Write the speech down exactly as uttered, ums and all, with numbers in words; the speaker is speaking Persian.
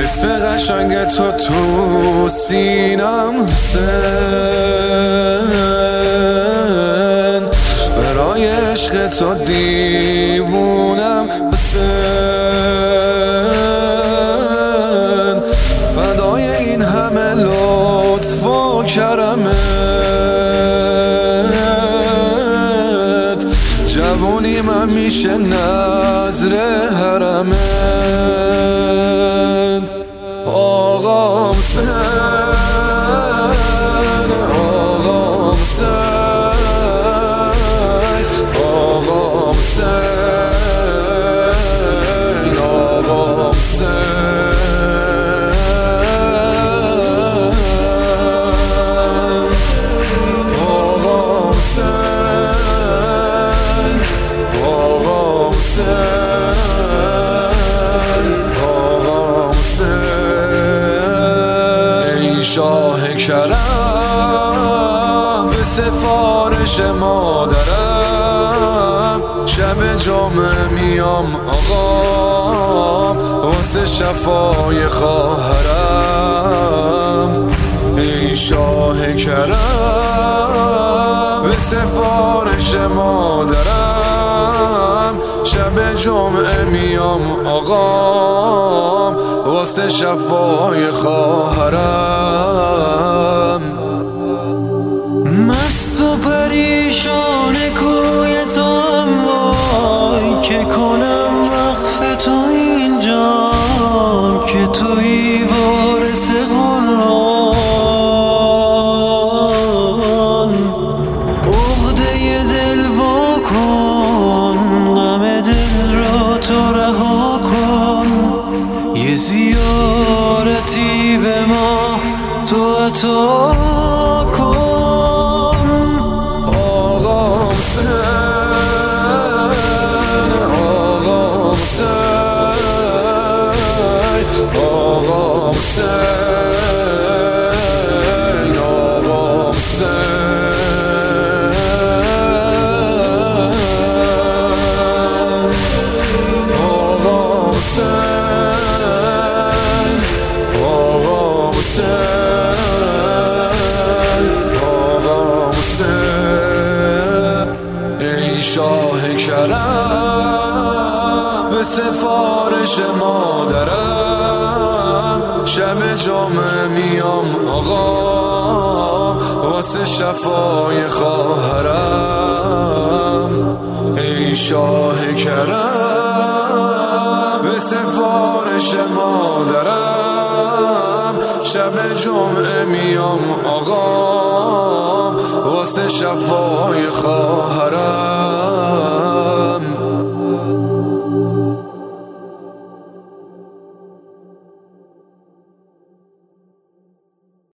اسم قشنگ تو تو سینم حسین، برای عشق تو دیوونم حسین، فدای این همه لطف و کرمت، جوونی من میشه نظر حرمت. آقا حسین، آقا حسین، آقا حسین، آقا حسین، آقا حسین، آقا حسین. ای شاه کرم به سفارش مادرم، شب جمعه میام آقا واسه شفای خواهرم. ای شاه کرم به سفارش مادرم، شب جمعه میام آقا واسه شفای خواهرم. مست و پریشان کوی تو هم وای، که کنم وقف تو اینجا که توی وارث قرآن. عقده دل وا کن، غم دل را تو رها کن، یه زیارتی به ما تو عطا کن. آقا حسین، آقا حسین، آقا حسین، آقا حسین، آقا حسین، آقا حسین. ای شاه کرم به سفارش مادرم، شب جمعه میام آقا واسه شفای خواهرم. ای شاه کرم به سفارش مادرم، شب جمعه میام آقا واسه شفای خواهرم.